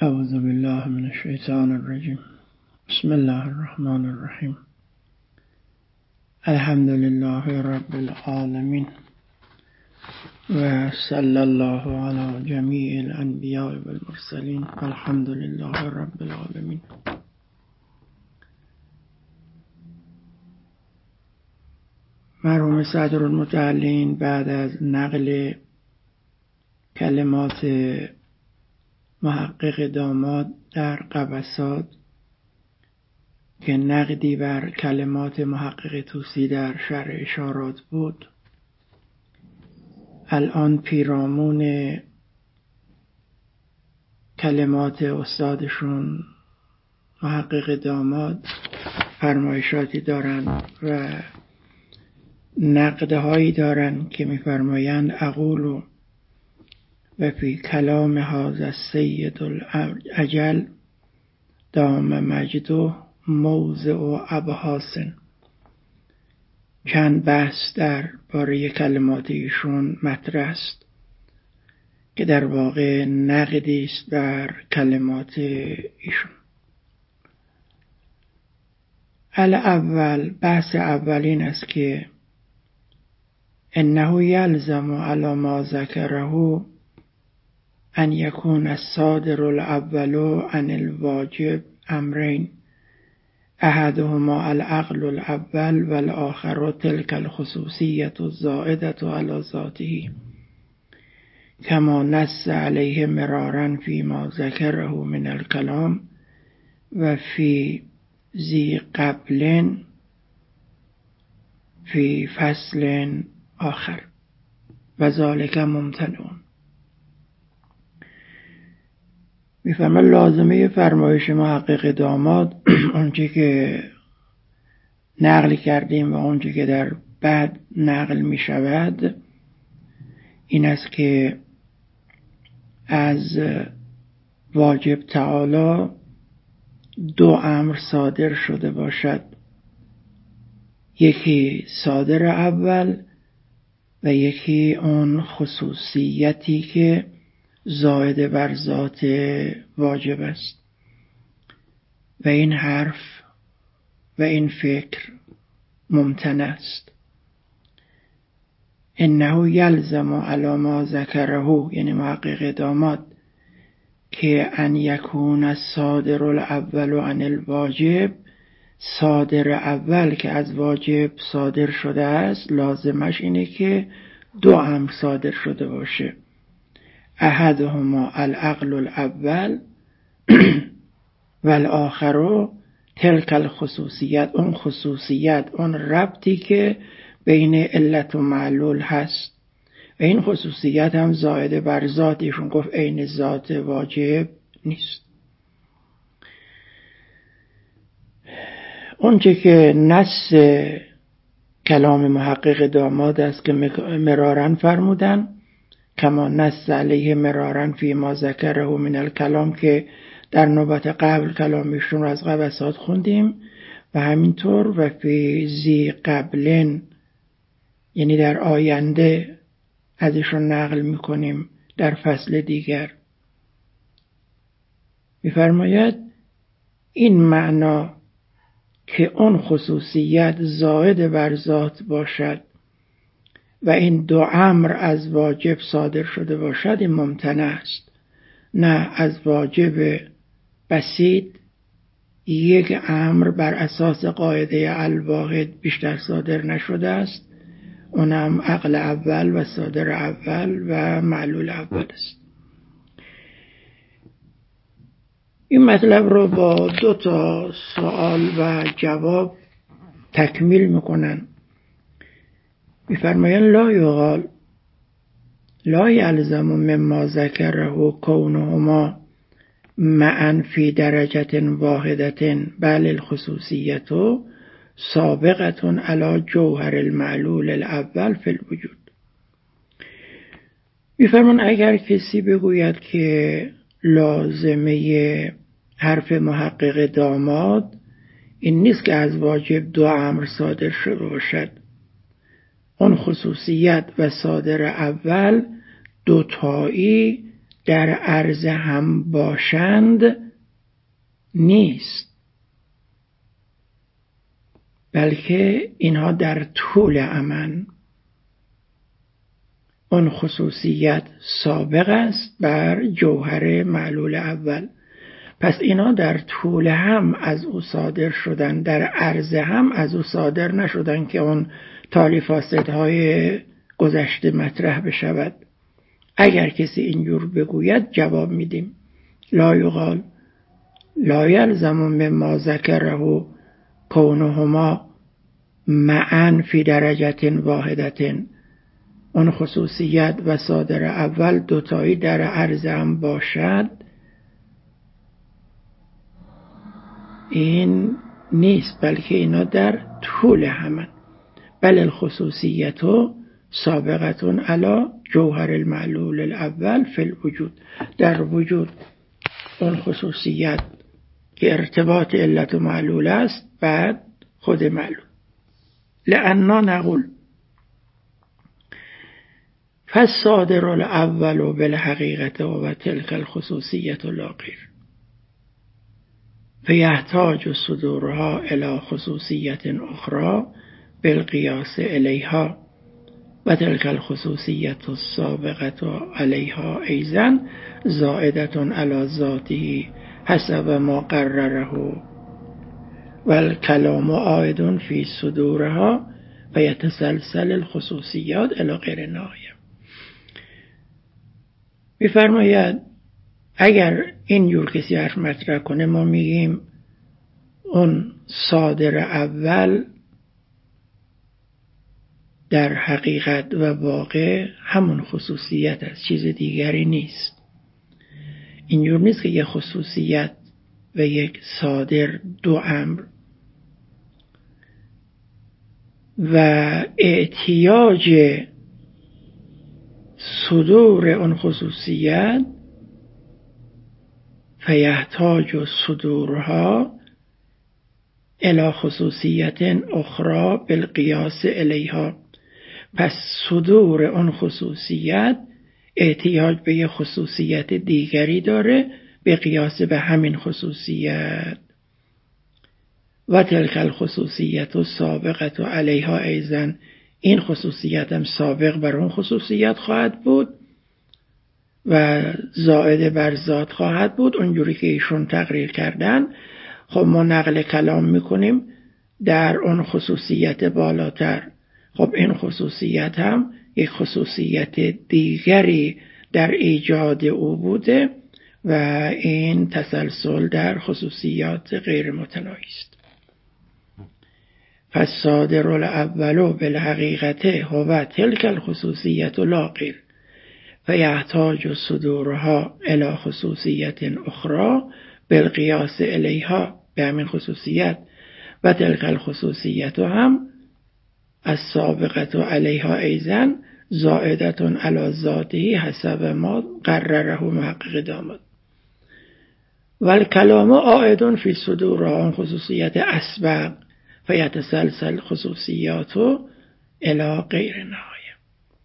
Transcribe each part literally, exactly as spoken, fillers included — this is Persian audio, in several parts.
اعوذ بالله من الشیطان الرجیم. بسم الله الرحمن الرحیم. الحمد لله رب العالمین و صلی الله علی جمیع الانبیاء والمرسلین. الحمد لله رب العالمین. مرحوم صدرالمتعلین بعد از نقل کلمات محقق داماد در قبسات که نقدی بر کلمات محقق توسی در شرح اشارات بود، الان پیرامون کلمات استادشون محقق داماد فرمایشاتی دارن و نقدهایی دارن که میفرمایند اقول و فی کلام هذا السید الاجل دام مجده موضع ابحاث. چند بحث در باره کلمات ایشون مطرح است که در واقع نقدی است بر کلمات ایشون. الاول، بحث اولین است که انه یلزم علی ما ذکره ان یکون الصادر الاول عن الواجب امرین، احدهما العقل الاول والآخر تلك الخصوصیة الزائدة على ذاته كما نص عليه مرارا فيما ذكره من الكلام و فی ذی قبل فی فصل آخر و ذلك ممتنع. میفرماید لازمه فرمایش محقق داماد اونچه که نقل کردیم و اونچه که در بعد نقل می شود این است که از واجب تعالی دو امر صادر شده باشد، یکی صادر اول و یکی اون خصوصیتی که زائد بر ذات واجب است. و این حرف و این فکر ممتنع است. انه یلزم علی ما ذکره، یعنی محقق داماد، که ان یکون الصادر الاول عن الواجب، صادر اول که از واجب صادر شده است لازمش اینه که دو امر صادر شده باشه، احدهما العقل الاول والآخر تلك الخصوصیت، اون خصوصیت، اون ربطی که بین علت و معلول هست و این خصوصیت هم زائد بر ذاتشون، گفت عین ذات واجب نیست. اونچه که نص کلام محقق داماد است که مرارن فرمودن کما نص علیه مرارن فی ما ذکره من الکلام، که در نوبت قبل کلامیشون رو از قبسات خوندیم، و همینطور و فی ذی قبل، یعنی در آینده ازشون نقل میکنیم در فصل دیگر. میفرماید این معنا که اون خصوصیت زائد بر ذات باشد و این دو امر از واجب صادر شده باشد، این ممتنع است. نه از واجب بسیط یک امر بر اساس قاعده الواحد بیشتر صادر نشده است، اونم عقل اول و صادر اول و معلول اول است. این مطلب رو با دو تا سوال و جواب تکمیل میکنن. میفرمایند لا یقال لا یلزم مما ذکره کونهما معا فی درجة واحدة بل الخصوصیت سابقة علی جوهر المعلول الاول فی الوجود. میفرمایند اگر کسی بگوید که لازمه حرف محقق داماد این نیست که از واجب دو امر صادر شده باشد، اون خصوصیت و صادر اول دوتایی در عرض هم باشند نیست، بلکه اینها در طول امن. اون خصوصیت سابق است بر جوهر معلول اول، پس اینا در طول هم از او صادر شدن، در عرض هم از او صادر نشدن که اون تالی فاسدهای گذشته مطرح بشود. اگر کسی اینجور بگوید جواب میدیم لا یقال لا یلزم مما ذکره کونهما معا فی درجه واحدة. اون خصوصیت و صادر اول دوتایی در عرض هم باشد این نیست، بلکه اینا در طول همن. بل الخصوصیت سابقتون علی جوهر المعلول الاول فی الوجود. در وجود اون خصوصیت که ارتباط علت و معلول است بعد خود معلول. لأننا نقول فالصادر الاول بالحقیقة و تلك الخصوصیة لا غیر، فيحتاج صدورها إلى خصوصية أخرى بالقياس إليها، وتلك الخصوصية السابقة عليها أيضا زائدة على ذاته حسب ما قرره، والكلام عائد في صدورها فيتسلسل الخصوصيات إلى غير نهاية. می‌فرماید اگر اینجور کسی حرف مطرح کنه ما میگیم اون صادر اول در حقیقت و واقع همون خصوصیت است، چیز دیگری نیست. اینجور نیست که یک خصوصیت و یک صادر دو امر و احتیاج صدور اون خصوصیت فیحتاج صدورها الى خصوصیت اخرى بالقیاس الیها. پس صدور اون خصوصیت احتیاج به یه خصوصیت دیگری داره به قیاس به همین خصوصیت. و تلک الخصوصیت السابقه علیها ایضا، این خصوصیت هم سابق بر اون خصوصیت خواهد بود و زائد بر ذات خواهد بود اونجوری که ایشون تقریر کردن. خب ما نقل کلام میکنیم در اون خصوصیت بالاتر، خب این خصوصیت هم یک خصوصیت دیگری در ایجاد او بوده و این تسلسل در خصوصیات غیر متناهی است. فالصادر الاول بالحقیقة هو تلك الخصوصیت لا غیر، فيحتاج صدورها الى خصوصیت اخرى بالقیاس الیها، به همین خصوصیت. و تلك الخصوصیت هم السابقة علیها ایضا زائدة علی ذاته حسب ما قرره محقق داماد. والکلام عائد فی صدورها، خصوصیت اسبق فیتسلسل خصوصیات الی غیر نهایه.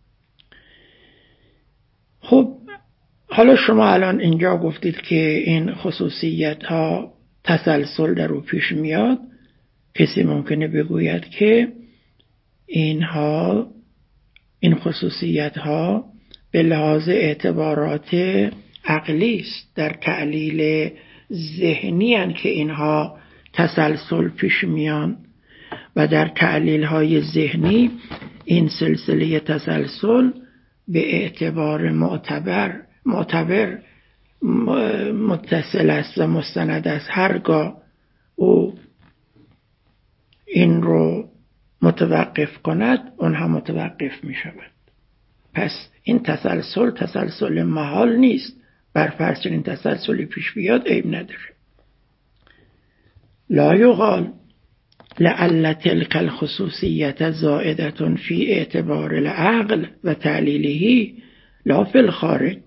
خب حالا شما الان اینجا گفتید که این خصوصیت ها تسلسل در او پیش میاد. کسی ممکنه بگوید که اینها این خصوصیت ها به لحاظ اعتبارات عقلی است، در تعلیل ذهنی هستند که اینها تسلسل پیش میان و در تعلیل های ذهنی این سلسله تسلسل به اعتبار معتبر معتبر متصل است و مستند است. هرگاه او این رو متوقف کند اون هم متوقف می شود. پس این تسلسل تسلسل محال نیست. بر فرض چنین تسلسلی پیش بیاد عیب نداره. لا یقال لعل تلك الخصوصیت زائدة فی اعتبار العقل و تعلیله لا فی الخارج.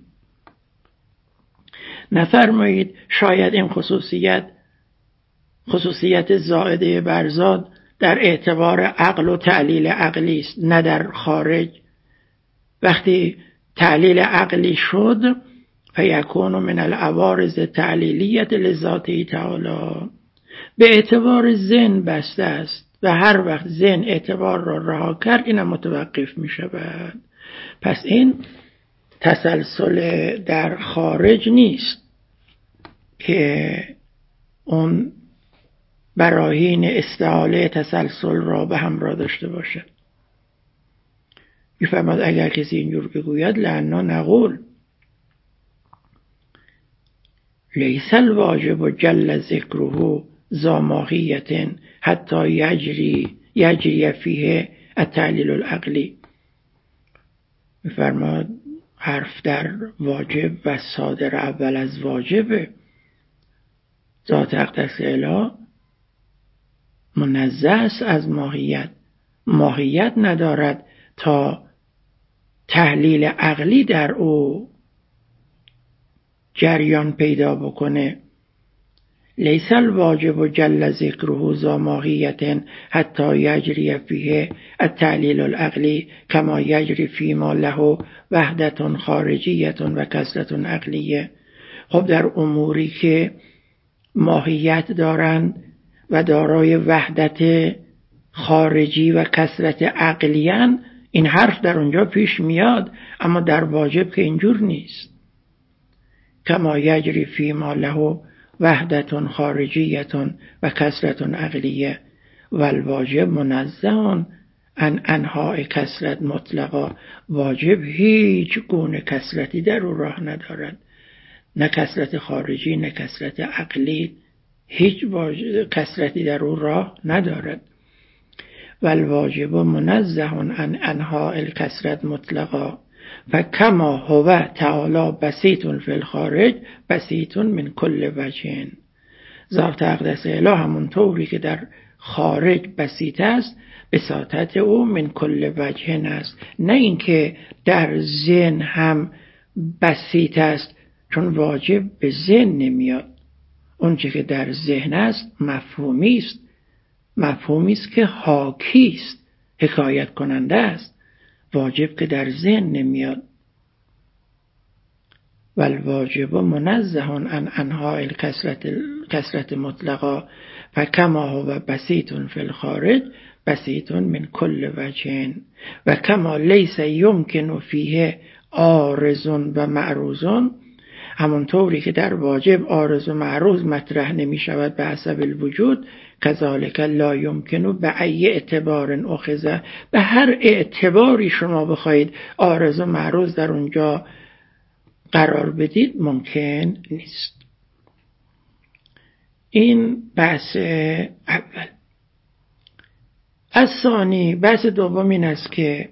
نفرمایید شاید این خصوصیت خصوصیت زائده بر ذات در اعتبار عقل و تعلیل عقلی است، نه در خارج. وقتی تعلیل عقلی شد فیکون من العوارض تعلیلیت لذاته تعالی. به اعتبار ذهن بسته است و هر وقت ذهن اعتبار را رها کرد اینم متوقف می شود. پس این تسلسل در خارج نیست که اون براهین استعاله تسلسل را به همراه داشته باشد. میفرماد اگر کسی اینجور بگوید لعنا نقول لیس الواجب جل ذکره ذا ماهیت حتی یجری یجری فیه التعلیل العقلی. میفرماد حرف در واجب و صادر اول از واجبه. ذات اقدس اله منزه است از ماهیت، ماهیت ندارد تا تحلیل عقلی در او جریان پیدا بکنه. لیس الواجب جل ذکره ذا ماهیت حتی یجری فیه التعلیل العقلی کما یجری فیما له وحدت خارجیت و کثرت عقلیه. خب در اموری که ماهیت دارند و دارای وحدت خارجی و کثرت عقلیان، این حرف در اونجا پیش میاد، اما در واجب که اینجور نیست. کما یجری فیما له وحدت خارجیت و کثرت عقلیه و الواجب منزه عن انواع کثرت مطلقا. واجب هیچ گونه کثرتی در او راه ندارد، نه کثرت خارجی نه کثرت عقلی، هیچ کثرتی در او راه ندارد. و الواجب منزه عن انواع کثرت مطلقا فکما هو تعالی بسیط فی الخارج بسیط من کل وجه. ذات اقدس اله همون طوری که در خارج بسیط است، بساطت او من کل وجه است، نه اینکه در ذهن هم بسیط است، چون واجب به ذهن نمیاد. اون چه که در ذهن است مفهومی است، مفهومی است که حاکی است، حکایت کننده است. واجب که در ذهن نمیاد. و الواجب منزه عن انواع الکثرت کثرت مطلقا فکما هو بسیط فی الخارج بسیط من کل وجه و کما لیس یمکن فیه عارض و معروض. همونطوری که در واجب عارض و معروض مطرح نمی شود به حسب الوجود، کذالک لا یمکن به ای اعتبار اخذ، به هر اعتباری شما بخواید عارض و معروض در اونجا قرار بدید ممکن نیست. این بحث اول. از ثانی، بحث دوم این است که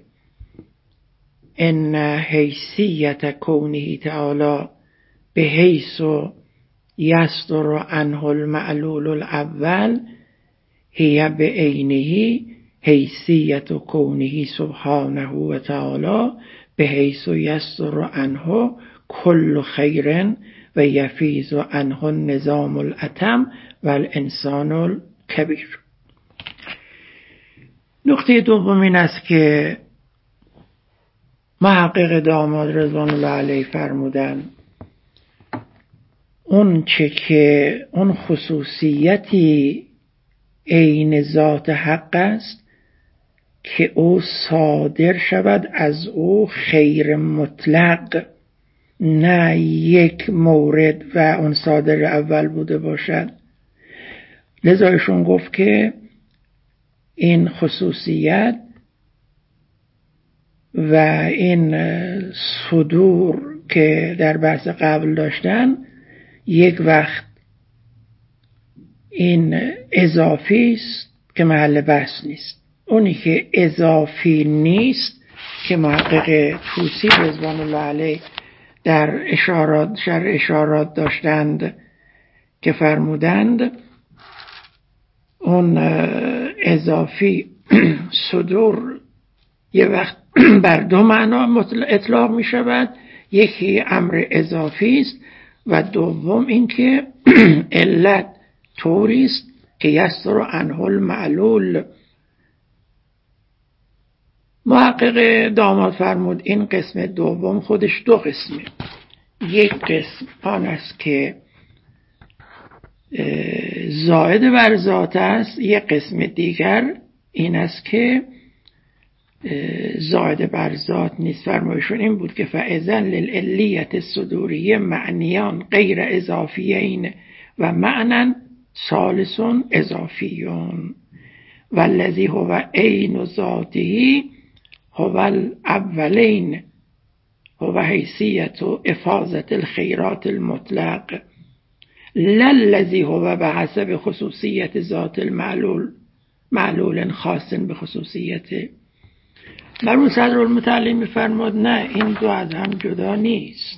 ان حیثیت کونه تعالی به حیث یصدر عنه المعلول الاول هی به عینه حیثیت کونه سبحانه و تعالی به حیث یصدر عنه کل خیر و یفیض عنه النظام الاتم و الانسان الکبیر. نقطه دوم این است که محقق داماد رضوان الله علیه فرمودن اون چه که اون خصوصیتی عین ذات حق است که او صادر شود از او خیر مطلق، نه یک مورد و اون صادر اول بوده باشد. لذا ایشون گفت که این خصوصیت و این صدور که در بحث قبل داشتن، یک وقت این اضافی است که محل بحث نیست. اونی که اضافی نیست که محقق طوسی رضوان الله علیه در اشارات شر اشارات داشتند که فرمودند اون اضافی صدور یه وقت بر دو معنا اطلاق می شود. یکی امر اضافی است و دوم اینکه علت طوری است که یصدر عنه المعلول. محقق داماد فرمود این قسم دوم خودش دو قسمه. یک قسم آن است که زائد بر ذات است، یک قسم دیگر این است که زائد بر ذات نیست. فرمایشون این بود که فاذن للعلیت الصدوریه معنیان غیر اضافیین و معنی ثالث اضافیون والذی هو عین ذاته هو الاولین هو حیثیت افاضة الخیرات المطلق للذی هو بحسب خصوصیت ذات المعلول معلول خاص به خصوصیته. مرحوم صدرالمتعلی می‌فرماد نه، این دو از هم جدا نیست،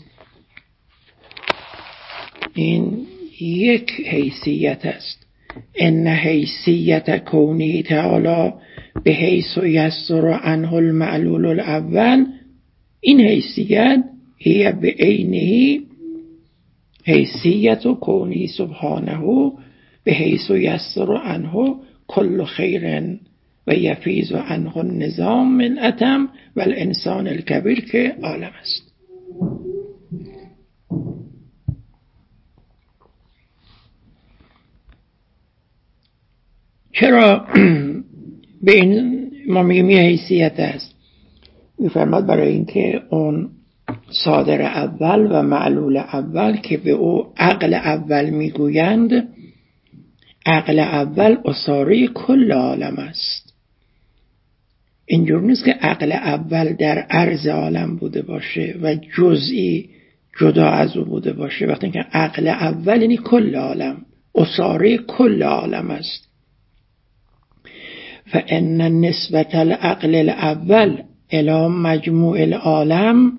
این یک حیثیت است. ان حیثیت کونه تعالی به حیث یسر عنه المعلول الاول، این حیثیت هی به عینه حیثیت و کونه سبحانه به حیث یسر عنه کل خیر و یفیض عنه النظام الاتم و الانسان الکبیر که عالم است. چرا به این ما میگیم یه حیثیت است؟ میفرماد برای اینکه اون صادر اول و معلول اول که به او عقل اول میگویند، عقل اول اصاره کل عالم است. اینجور نیست که عقل اول در عرض عالم بوده باشه و جزئی جدا از او بوده باشه. وقتی که عقل اول یعنی کل عالم، اصاره کل عالم است. فان نسبت العقل الاول الى مجموع العالم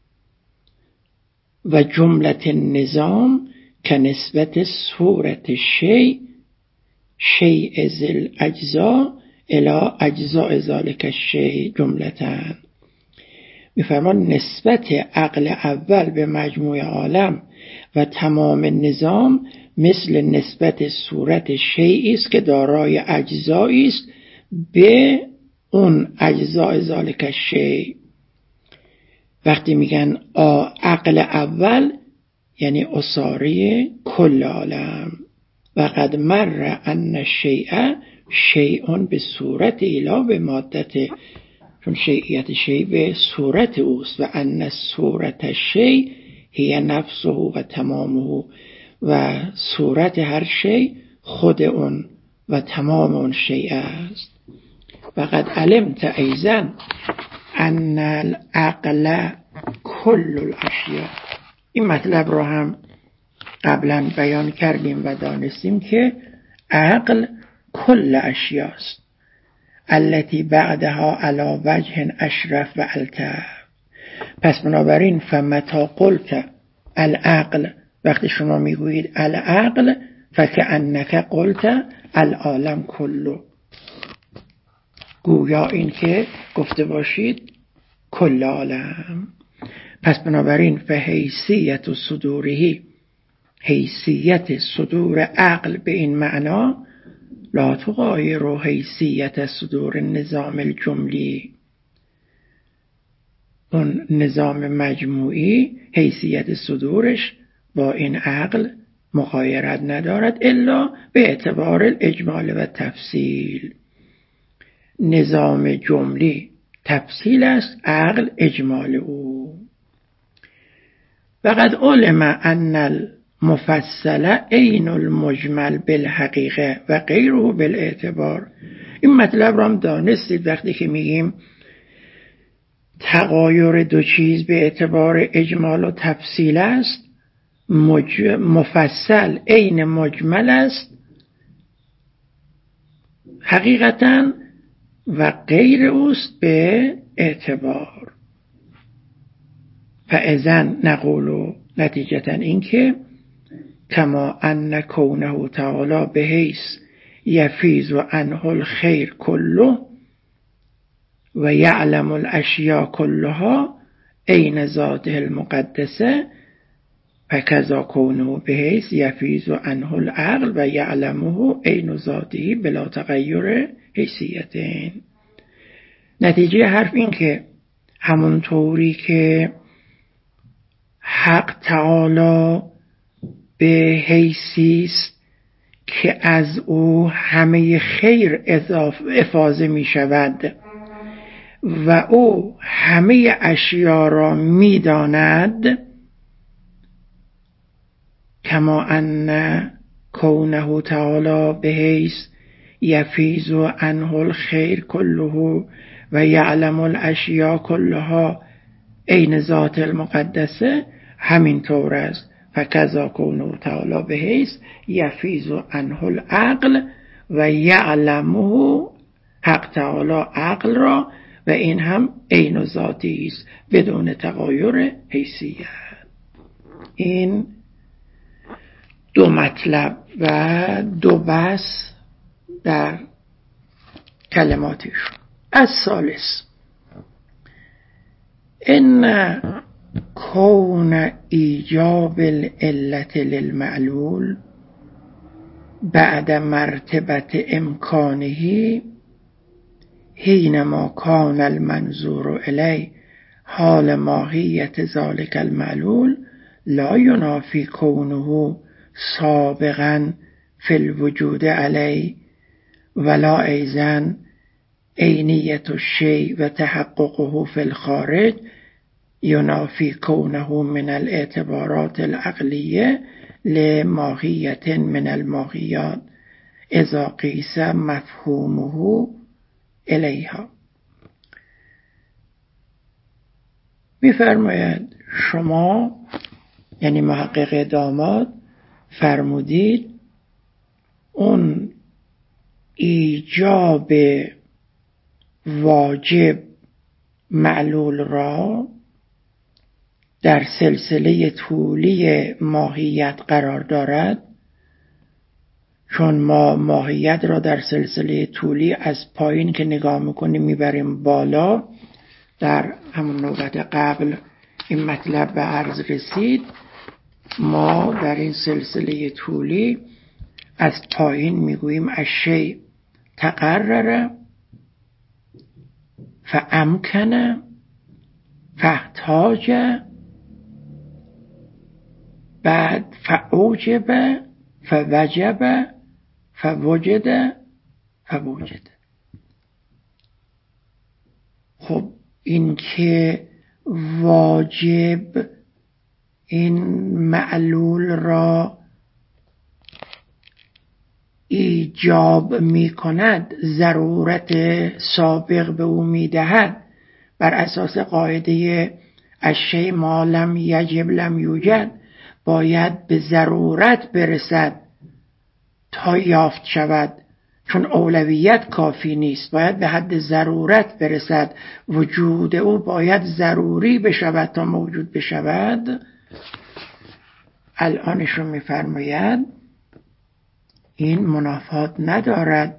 و جملت النظام که نسبت صورت شیء شیء ذل اجزا الى اجزاء ذلك الشیء جملتن. میفرمان نسبت عقل اول به مجموع عالم و تمام نظام مثل نسبت صورت شیئی است که دارای اجزایی است به اون اجزاء ذلك الشیء. وقتی میگن عقل اول یعنی اصاره کل عالم. و قد مر ان الشیء شیء به صورت الا به مادته، چون شیعیت شیء به صورت اوست. و ان صورت الشیء هی نفسه و تمامه، و صورت هر شیء خود اون و تمام اون شیء است. و قد علمت ایضا ان العقل کل الاشیاء. این مطلب رو هم قبلا بیان کردیم و دانستیم که عقل کل اشیاست التي بعدها على وجه اشرف و الطف. پس بنابراین فمتا قلت العقل، وقتی شما میگویید العقل فکأنک قلت العالم کلو، گویا این که گفته باشید کل عالم. پس بنابراین فحیثیت و صدورهی، حیثیت صدور عقل به این معنا لا تغایر حیثیت صدور نظام الجملی. اون نظام مجموعی حیثیت صدورش با این عقل مغایرت ندارد الا به اعتبار الاجمال و تفصیل. نظام جملی تفصیل است، عقل اجمال او. وقد علم ان المفصل عین المجمل بالحقیقه و غیره بالاعتبار. این مطلب را هم دانستید وقتی که میگیم تغایر دو چیز به اعتبار اجمال و تفصیل است، مج... مفصل عین مجمل است حقیقتا و غیر اوست به اعتبار. فاذن نقول، نتیجتا این که کما ان کونه تعالی به حیث یفیض و عنه الخیر کله و یعلم الاشیاء کلها عین ذاته المقدسه فکذا کونه به حیث یفیض و عنه العقل و یعلمه عین ذاته بلا تغییر حیثیتین. نتیجه حرف این که همونطوری که حق تعالی به حیثی است که از او همه خیر افاضه می شود و او همه اشیا را می داند، کما ان کونه تعالی به حیث یفیض عنه الخیر کله و یعلم الاشیاء کلها عین ذات المقدسه، همین طور است. فکذا کونه تعالی به حیث یفیض عنه العقل و یعلمه، حق تعالی عقل را و این هم عین ذاتی است بدون تغایر حیثیت. این دو مطلب و دو بحث در کلماتیشون. از ثالث ان کون ایجاب العلت للمعلول بعد مرتبة امکانه حینما کان المنظور الیه حال ماهیت ذلك المعلول لا ینافی کونه سابقا فی الوجود علیه ولا ایضا عینیت الشیء و تحققه فی الخارج ینافی کونه من الاعتبارات العقلیه لماهیت من الماهیات اذا قیس مفهومه الیها. می‌فرماید شما، یعنی محقق داماد، فرمودید اون ایجاب واجب معلول را در سلسله طولی ماهیت قرار دارد، چون ما ماهیت را در سلسله طولی از پایین که نگاه میکنیم میبریم بالا. در همون نوبت قبل این مطلب به عرض رسید. ما در این سلسله طولی از پایین میگوییم الشیء تقرر فامکن فاحتاج، بعد فاوجب فوجب فوجد فوجد. خب این که واجب این معلول را ایجاب می کند، ضرورت سابق به او می دهد، بر اساس قاعده الشیء ما لم یجب لم یوجد، باید به ضرورت برسد تا یافت شود، چون اولویت کافی نیست، باید به حد ضرورت برسد. وجود او باید ضروری بشود تا موجود بشود. الانشون میفرماید این منافات ندارد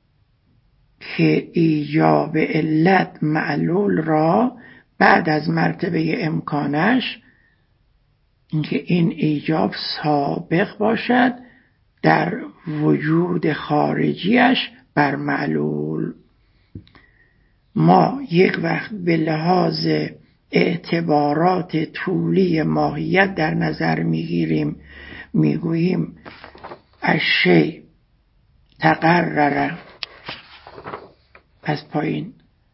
که ایجاب علت معلول را بعد از مرتبه امکانش، اینکه این ایجاب سابق باشد در وجود خارجیش بر معلول. ما یک وقت به لحاظ اعتبارات طولی ماهیت در نظر میگیریم، میگوییم الشیء تقرر از پایین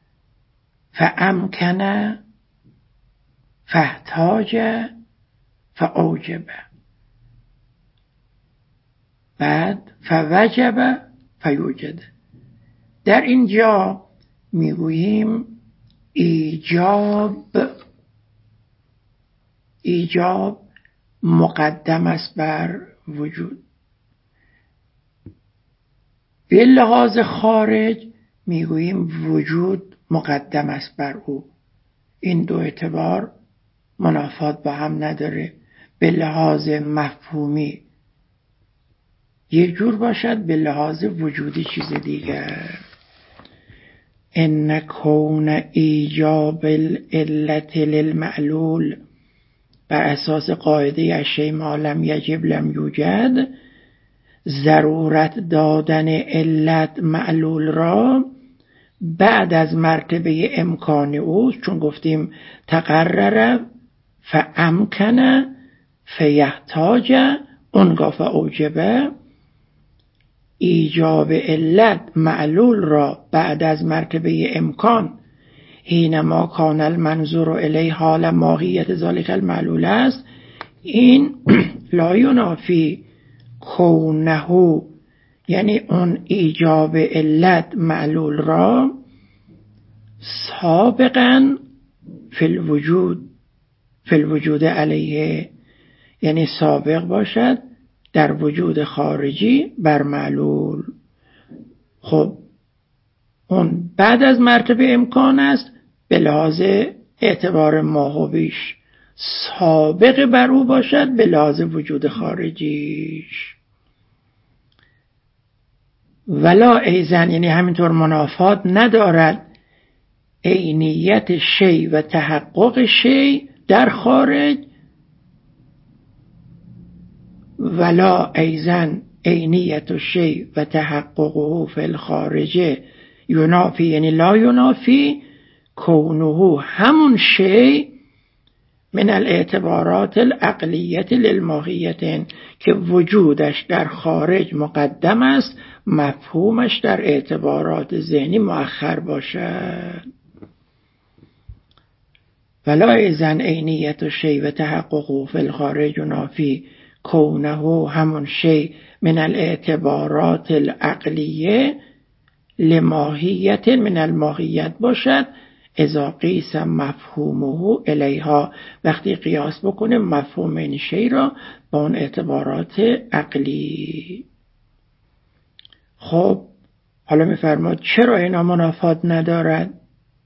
فامکن فاحتاج فاوجب، بعد فوجب فیوجد. در اینجا میگوییم ایجاب ایجاب مقدم است بر وجود. به لحاظ خارج میگوییم وجود مقدم است بر او. این دو اعتبار منافات با هم نداره. به لحاظ مفهومی یک جور باشد، به لحاظ وجودی چیز دیگر. ان کون ایجاب العلت للمعلول بر اساس قاعده الشیء ما لم یجب لم یوجد، ضرورت دادن علت معلول را بعد از مرتبه امکان او، چون گفتیم تقرر فامکن فیحتاج اونگاه فاوجبه، ایجاب علت معلول را بعد از مرتبه امکان حینما کان المنظور الیه حال ماهیت ذالک المعلول است، این لا ینافی کونه، یعنی اون ایجاب علت معلول را سابقا فی الوجود فی الوجود علیه، یعنی سابق باشد در وجود خارجی بر معلول. خب اون بعد از مرتبه امکان است به لحاظ اعتبار ماه و بیش، سابق بر او باشد به لحاظ وجود خارجیش. ولا ایزن، یعنی همینطور منافات ندارد عینیت شی و تحقق شی در خارج، ولا ایزن عینیت شی و تحققه فی الخارج ینافی، یعنی لا ینافی کونه همون شی من الاعتبارات العقلیت للماهیت، که وجودش در خارج مقدم است، مفهومش در اعتبارات ذهنی مؤخر باشد. ولا ایزن عینیت شی و تحققه فی الخارج ینافی کونه همون شی من الاعتبارات العقلیه لماهیت من الماهیت باشد، اذا قیس مفهومه الیها، وقتی قیاس بکنه مفهوم این شی را با اون اعتبارات عقلی. خب حالا میفرماد چرا اینا منافات ندارد؟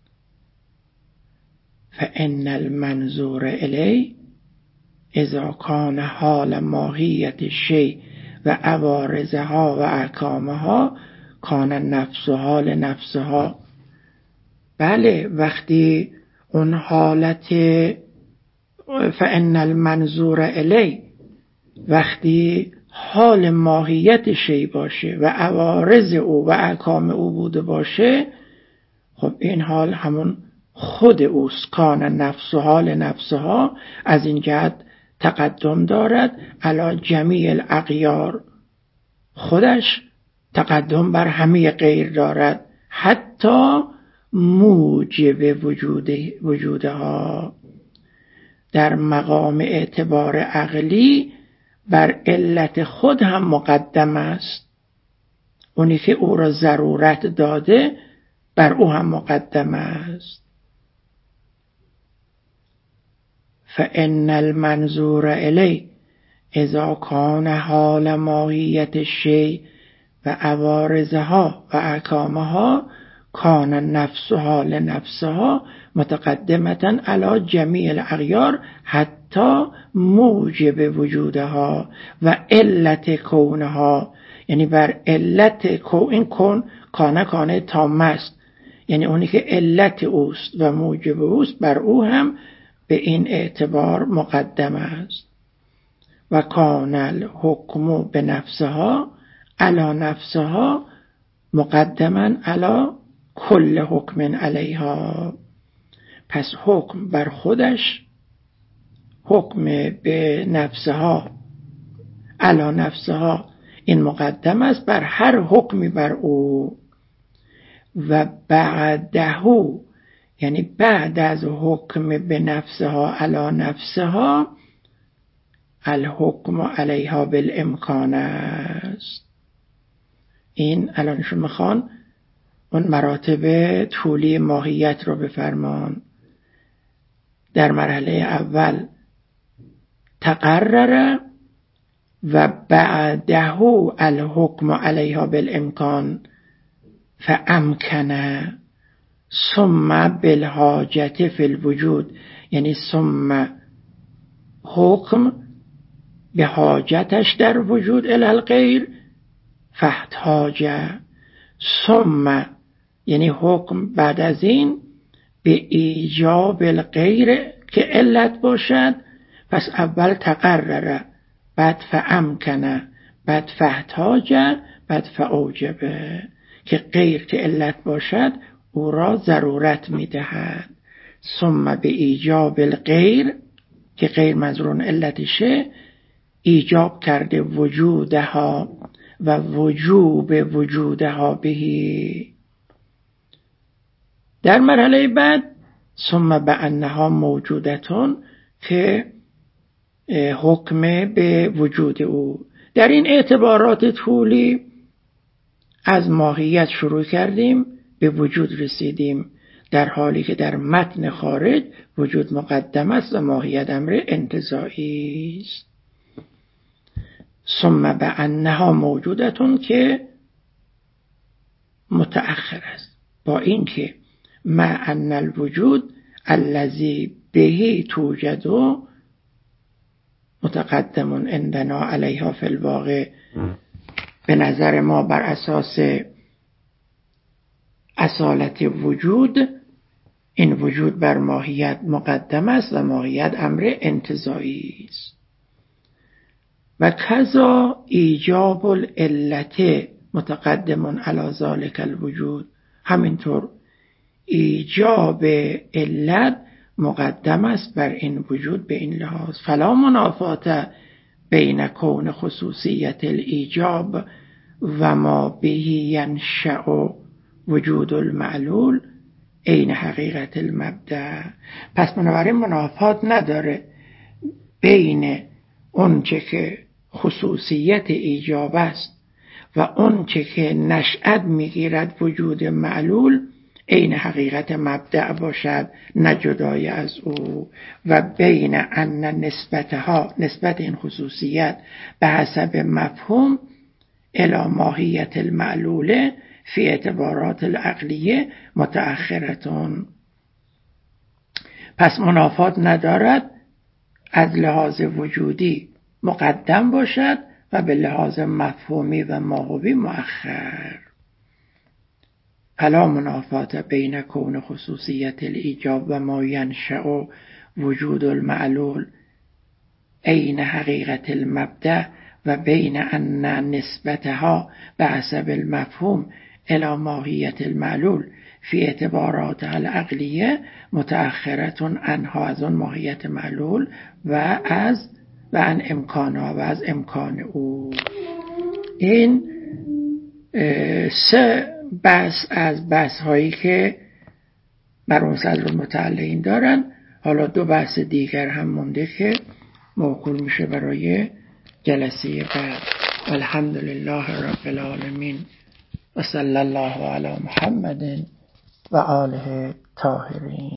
فان المنظور الی اذا کان حال ماهیت شی و عوارضها و احکامها کان نفسها لنفسها. بله، وقتی اون حالت فان المنظور الی، وقتی حال ماهیت شی باشه و عوارض او و احکام او بوده باشه، خب این حال همون خود اوست. کان نفسها لنفسها، از این جهت تقدم دارد علی جمیع الاغیار، خودش تقدم بر همه غیر دارد، حتی موجب وجود وجودها. در مقام اعتبار عقلی بر علت خود هم مقدم است، اونی که او را ضرورت داده بر او هم مقدم است. فان المنظور الی اذا کان حال ماهیت شی و عوارضها و احکامها کان نفسها لنفسها متقدمتا علی جمیع الاغیار حتی موجب وجودها و علت کونها، یعنی بر علت این کون کانه کانه تام است، یعنی اونی که علت اوست و موجب اوست بر او هم به این اعتبار مقدم است. و کان الحکم به نفسها علی نفسها مقدما علی کل حکم علیها. پس حکم بر خودش، حکم به نفسها علی نفسها، این مقدم است بر هر حکمی بر او. و بعدهو، یعنی بعد از حکم به نفسها علی نفسها، الحکم علیها بالامکان است. این الانشون میخوان اون مراتب طولی ماهیت رو بفرمان. در مرحله اول تقرر و بعده الحکم علیها بالامکان فامکنه ثم بالحاجت فی الوجود، یعنی ثم حکم به حاجتش در وجود الی الغیر فاحتاج، ثم یعنی حکم بعد از این به ایجاب الغیر که علت باشد. پس اول تقرره، بعد فامکنه، بعد فاحتاج، بعد فاوجبه، که غیر که علت باشد او را ضرورت میدهد. ثم به ایجاب الغیر که غیر مضرون علتشه ایجاب کرده وجودها و وجوب وجودها بهی. در مرحله بعد ثم بأنها موجودتون که حکم به وجود او. در این اعتبارات طولی از ماهیت شروع کردیم به وجود رسیدیم، در حالی که در متن خارج وجود مقدم است و ماهیت امر انتزاعی است. ثم بأنها موجودتون که متأخر است، با اینکه مع ان الوجود الذی به توجد متقدم عندنا علیها فی الواقع، به نظر ما بر اساس اصالت وجود این وجود بر ماهیت مقدم است و ماهیت امر انتزاعی است. و کذا ایجاب العلت متقدم علی ذلک الوجود، همینطور ایجاب علت مقدم است بر این وجود به این لحاظ. فلا منافات بین کون خصوصیت الایجاب و ما به ینشأ وجود المعلول عین حقیقت المبدأ. پس بنابراین منافات نداره بین اون چه که خصوصیت ایجاب است و اون چه که نشأت میگیرد وجود معلول عین حقیقت مبدأ باشد، نه جدای از او. و بین ان نسبتها، نسبت این خصوصیت به حسب مفهوم الی ماهیت المعلوله فی اعتبارات العقلیه متأخرتون. پس منافات ندارد از لحاظ وجودی مقدم باشد و به لحاظ مفهومی و ماهوی مؤخر. فلا منافات بین کون خصوصیت الایجاب و ما ینشأ وجود المعلول عین حقیقت المبدأ و بین ان نسبتها به حسب المفهوم الی ماهیت المعلول فی اعتبارات العقلیه متأخرتون عنها، از اون ماهیت معلول و از و عن امکانها و از امکان او. این سه بحث از بحث هایی که مرحوم صدرالمتعلقین دارن. حالا دو بحث دیگر هم مونده که موکول میشه برای جلسه بعد. الحمدلله رب العالمین و صلی الله علی محمد و آله طاهرین.